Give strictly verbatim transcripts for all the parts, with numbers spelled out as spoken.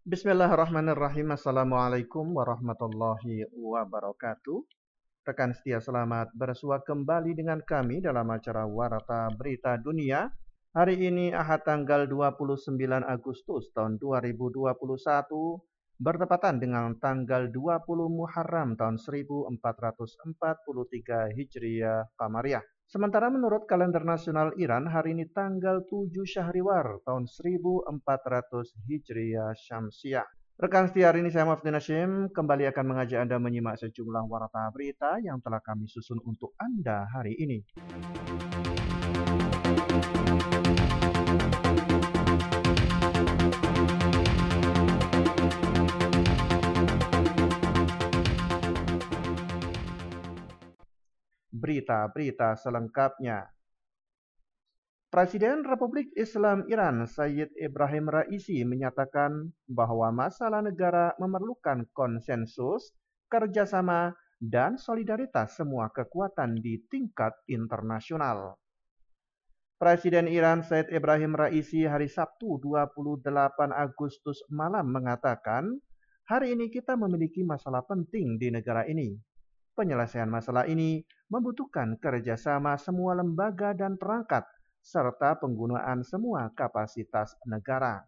Bismillahirrahmanirrahim. Assalamualaikum warahmatullahi wabarakatuh. Rekan setia, selamat bersua kembali dengan kami dalam acara Warta Berita Dunia. Hari ini Ahad tanggal dua puluh sembilan Agustus tahun dua ribu dua puluh satu, bertepatan dengan tanggal dua puluh Muharram tahun seribu empat ratus empat puluh tiga Hijriah Qamariyah. Sementara menurut kalender nasional Iran, hari ini tanggal tujuh Syahriwar tahun seribu empat ratus Hijriah Syamsiah. Rekan setia, hari ini saya Muhammad Hashim kembali akan mengajak Anda menyimak sejumlah warta berita yang telah kami susun untuk Anda hari ini. Berita-berita selengkapnya. Presiden Republik Islam Iran Sayyid Ibrahim Raisi menyatakan bahwa masalah negara memerlukan konsensus, kerjasama, dan solidaritas semua kekuatan di tingkat internasional. Presiden Iran Sayyid Ibrahim Raisi hari Sabtu dua puluh delapan Agustus malam mengatakan, hari ini kita memiliki masalah penting di negara ini. Penyelesaian masalah ini membutuhkan kerjasama semua lembaga dan perangkat, serta penggunaan semua kapasitas negara.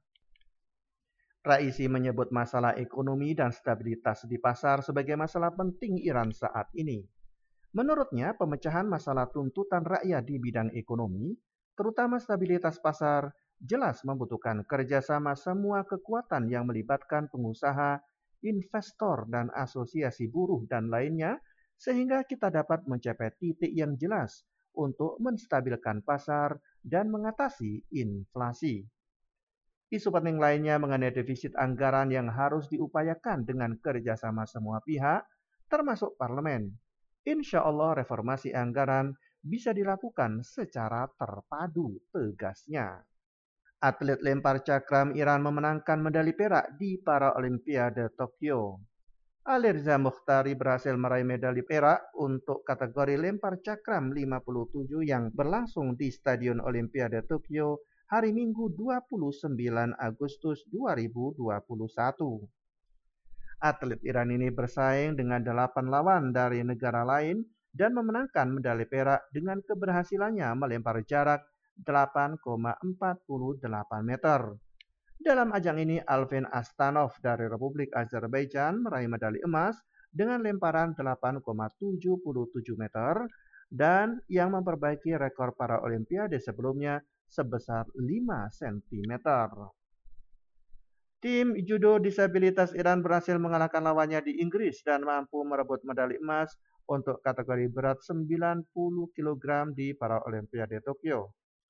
Raisi menyebut masalah ekonomi dan stabilitas di pasar sebagai masalah penting Iran saat ini. Menurutnya, pemecahan masalah tuntutan rakyat di bidang ekonomi, terutama stabilitas pasar, jelas membutuhkan kerjasama semua kekuatan yang melibatkan pengusaha, investor, dan asosiasi buruh dan lainnya, sehingga kita dapat mencapai titik yang jelas untuk menstabilkan pasar dan mengatasi inflasi. Isu penting lainnya mengenai defisit anggaran yang harus diupayakan dengan kerjasama semua pihak, termasuk parlemen. Insya Allah reformasi anggaran bisa dilakukan secara terpadu, tegasnya. Atlet lempar cakram Iran memenangkan medali perak di Paralimpiade Tokyo. Alireza Mokhtari berhasil meraih medali perak untuk kategori lempar cakram lima puluh tujuh yang berlangsung di Stadion Olimpiade Tokyo hari Minggu dua puluh sembilan Agustus dua ribu dua puluh satu. Atlet Iran ini bersaing dengan delapan lawan dari negara lain dan memenangkan medali perak dengan keberhasilannya melempar jarak delapan koma empat delapan meter. Dalam ajang ini, Alvin Astanov dari Republik Azerbaijan meraih medali emas dengan lemparan delapan koma tujuh tujuh meter dan yang memperbaiki rekor para olimpiade sebelumnya sebesar lima sentimeter. Tim judo disabilitas Iran berhasil mengalahkan lawannya di Inggris dan mampu merebut medali emas untuk kategori berat sembilan puluh kilogram di Paralimpiade Tokyo.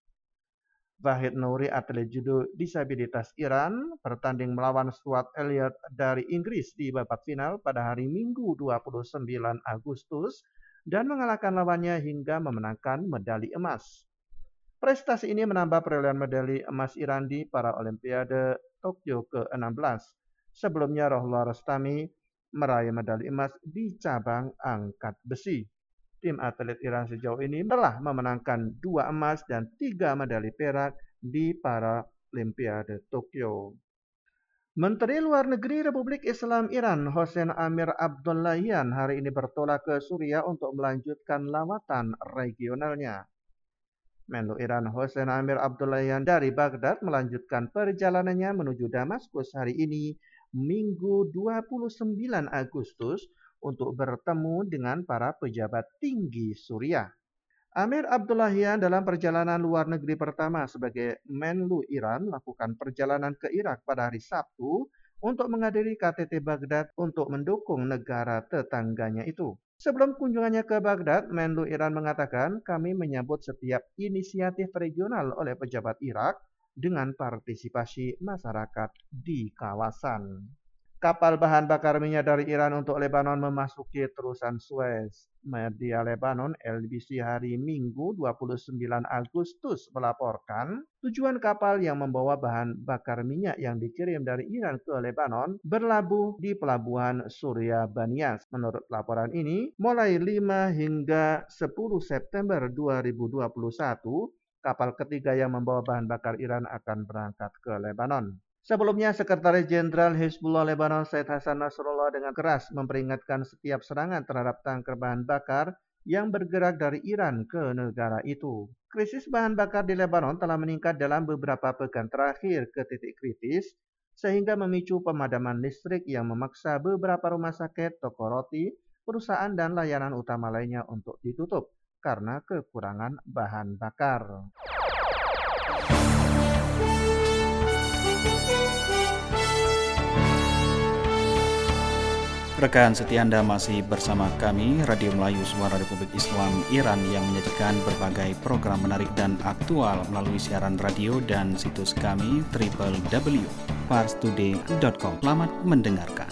Wahid Nouri, atlet judo disabilitas Iran, bertanding melawan Stuart Elliott dari Inggris di babak final pada hari Minggu dua puluh sembilan Agustus dan mengalahkan lawannya hingga memenangkan medali emas. Prestasi ini menambah perolehan medali emas Iran di Paralimpiade Tokyo ke enam belas. Sebelumnya Rohullah Rostami meraih medali emas di cabang angkat besi. Tim atlet Iran sejauh ini telah memenangkan dua emas dan tiga medali perak di Paralimpiade Tokyo. Menteri Luar Negeri Republik Islam Iran Hossein Amir Abdollahian hari ini bertolak ke Suriah untuk melanjutkan lawatan regionalnya. Menlu Iran Hossein Amir Abdollahian dari Baghdad melanjutkan perjalanannya menuju Damaskus hari ini, Minggu dua puluh sembilan Agustus, untuk bertemu dengan para pejabat tinggi Suriah. Amir Abdollahian dalam perjalanan luar negeri pertama sebagai Menlu Iran melakukan perjalanan ke Irak pada hari Sabtu untuk menghadiri K T T Baghdad untuk mendukung negara tetangganya itu. Sebelum kunjungannya ke Baghdad, Menlu Iran mengatakan, kami menyambut setiap inisiatif regional oleh pejabat Irak dengan partisipasi masyarakat di kawasan. Kapal bahan bakar minyak dari Iran untuk Lebanon memasuki terusan Suez. Media Lebanon L B C hari Minggu dua puluh sembilan Agustus melaporkan tujuan kapal yang membawa bahan bakar minyak yang dikirim dari Iran ke Lebanon berlabuh di pelabuhan Surya Banias. Menurut laporan ini, mulai lima hingga sepuluh September dua ribu dua puluh satu, kapal ketiga yang membawa bahan bakar Iran akan berangkat ke Lebanon. Sebelumnya, Sekretaris Jenderal Hizbullah Lebanon Said Hasan Nasrullah dengan keras memperingatkan setiap serangan terhadap tangker bahan bakar yang bergerak dari Iran ke negara itu. Krisis bahan bakar di Lebanon telah meningkat dalam beberapa pekan terakhir ke titik kritis, sehingga memicu pemadaman listrik yang memaksa beberapa rumah sakit, toko roti, perusahaan dan layanan utama lainnya untuk ditutup karena kekurangan bahan bakar. Rekan setia Anda masih bersama kami, Radio Melayu Suara Republik Islam Iran yang menyajikan berbagai program menarik dan aktual melalui siaran radio dan situs kami w w w titik pars today titik com. Selamat mendengarkan.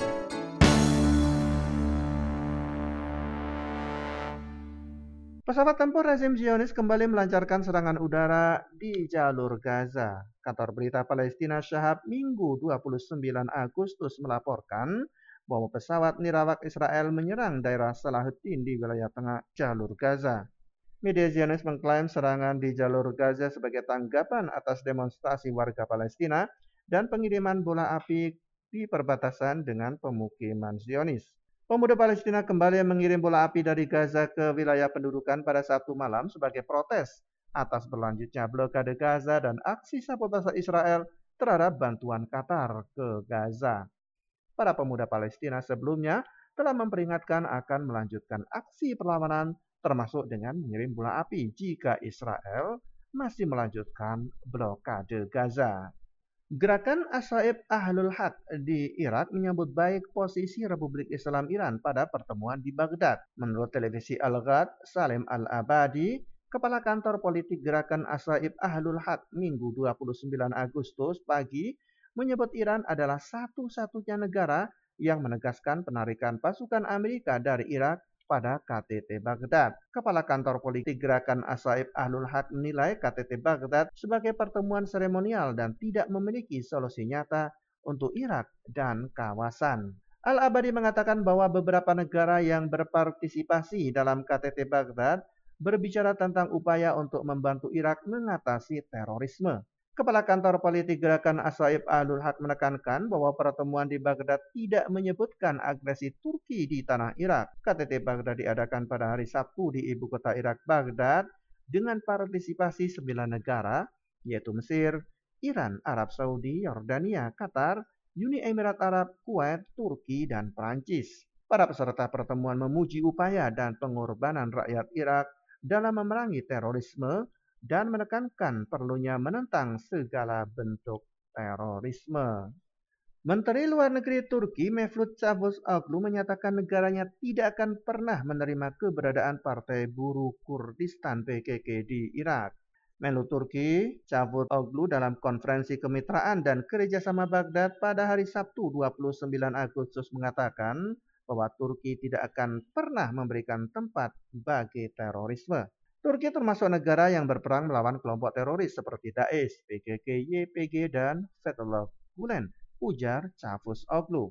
Pesawat tempur rezim Zionis kembali melancarkan serangan udara di jalur Gaza. Kantor berita Palestina Shahab Minggu dua puluh sembilan Agustus melaporkan bahwa pesawat nirawak Israel menyerang daerah Salahuddin di wilayah tengah jalur Gaza. Media Zionis mengklaim serangan di jalur Gaza sebagai tanggapan atas demonstrasi warga Palestina dan pengiriman bola api di perbatasan dengan pemukiman Zionis. Pemuda Palestina kembali mengirim bola api dari Gaza ke wilayah pendudukan pada Sabtu malam sebagai protes atas berlanjutnya blokade Gaza dan aksi sabotase Israel terhadap bantuan Qatar ke Gaza. Para pemuda Palestina sebelumnya telah memperingatkan akan melanjutkan aksi perlawanan termasuk dengan mengirim bola api jika Israel masih melanjutkan blokade Gaza. Gerakan Ashaib Ahlul Haq di Irak menyambut baik posisi Republik Islam Iran pada pertemuan di Baghdad. Menurut televisi Al-Ghad, Salim Al-Abadi, Kepala Kantor Politik Gerakan Ashaib Ahlul Haq Minggu dua puluh sembilan Agustus pagi, menyebut Iran adalah satu-satunya negara yang menegaskan penarikan pasukan Amerika dari Irak pada K T T Baghdad. Kepala Kantor Politik Gerakan Ashaib Ahlul Haq menilai K T T Baghdad sebagai pertemuan seremonial dan tidak memiliki solusi nyata untuk Irak dan kawasan. Al-Abadi mengatakan bahwa beberapa negara yang berpartisipasi dalam K T T Baghdad berbicara tentang upaya untuk membantu Irak mengatasi terorisme. Kepala Kantor Politik Gerakan Ashaib Ahlul Haq menekankan bahwa pertemuan di Baghdad tidak menyebutkan agresi Turki di tanah Irak. K T T Baghdad diadakan pada hari Sabtu di ibu kota Irak, Baghdad, dengan partisipasi sembilan negara, yaitu Mesir, Iran, Arab Saudi, Yordania, Qatar, Uni Emirat Arab, Kuwait, Turki, dan Prancis. Para peserta pertemuan memuji upaya dan pengorbanan rakyat Irak dalam memerangi terorisme dan menekankan perlunya menentang segala bentuk terorisme. Menteri Luar Negeri Turki Mevlut Cavusoglu menyatakan negaranya tidak akan pernah menerima keberadaan Partai Buruh Kurdistan P K K di Irak. Menlu Turki Cavusoglu dalam konferensi kemitraan dan kerjasama Baghdad pada hari Sabtu dua puluh sembilan Agustus mengatakan bahwa Turki tidak akan pernah memberikan tempat bagi terorisme. Turki termasuk negara yang berperang melawan kelompok teroris seperti Daesh, P K K, Y P G, dan Fethullah Gulen, ujar Cavusoglu.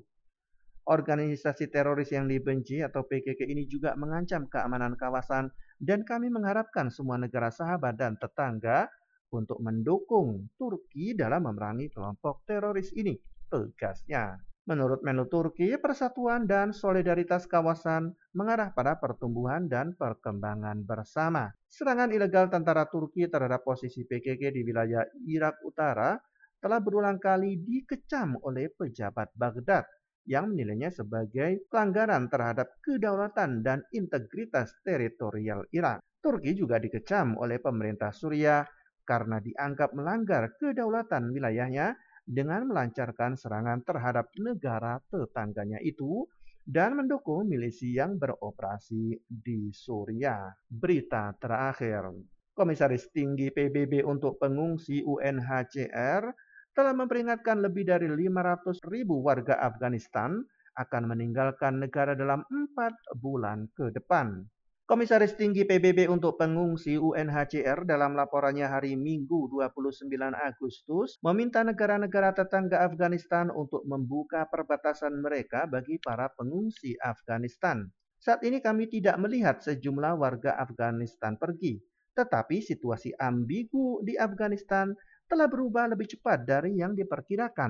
Organisasi teroris yang dibenci atau P K K ini juga mengancam keamanan kawasan dan kami mengharapkan semua negara sahabat dan tetangga untuk mendukung Turki dalam memerangi kelompok teroris ini, tegasnya. Menurut Menlu Turki, persatuan dan solidaritas kawasan mengarah pada pertumbuhan dan perkembangan bersama. Serangan ilegal tentara Turki terhadap posisi P K K di wilayah Irak Utara telah berulang kali dikecam oleh pejabat Baghdad yang menilainya sebagai pelanggaran terhadap kedaulatan dan integritas teritorial Irak. Turki juga dikecam oleh pemerintah Suriah karena dianggap melanggar kedaulatan wilayahnya dengan melancarkan serangan terhadap negara tetangganya itu dan mendukung milisi yang beroperasi di Suriah. Berita terakhir, Komisaris Tinggi P B B untuk Pengungsi U N H C R telah memperingatkan lebih dari lima ratus ribu warga Afghanistan akan meninggalkan negara dalam empat bulan ke depan. Komisaris Tinggi P B B untuk Pengungsi U N H C R dalam laporannya hari Minggu dua puluh sembilan Agustus meminta negara-negara tetangga Afghanistan untuk membuka perbatasan mereka bagi para pengungsi Afghanistan. Saat ini kami tidak melihat sejumlah warga Afghanistan pergi, tetapi situasi ambigu di Afghanistan telah berubah lebih cepat dari yang diperkirakan.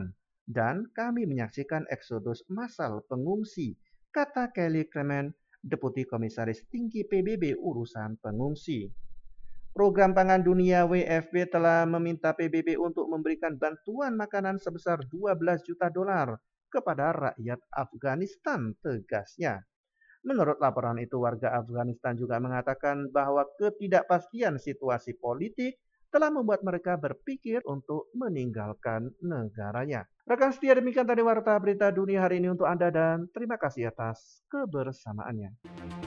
dan kami menyaksikan eksodus massal pengungsi, kata Kelly Clement, Deputi Komisaris Tinggi P B B Urusan Pengungsi. Program Pangan Dunia W F P telah meminta P B B untuk memberikan bantuan makanan sebesar dua belas juta dolar kepada rakyat Afghanistan, tegasnya. Menurut laporan itu, warga Afghanistan juga mengatakan bahwa ketidakpastian situasi politik telah membuat mereka berpikir untuk meninggalkan negaranya. Rekan setia, demikian tadi Warta Berita Dunia hari ini untuk Anda dan terima kasih atas kebersamaannya.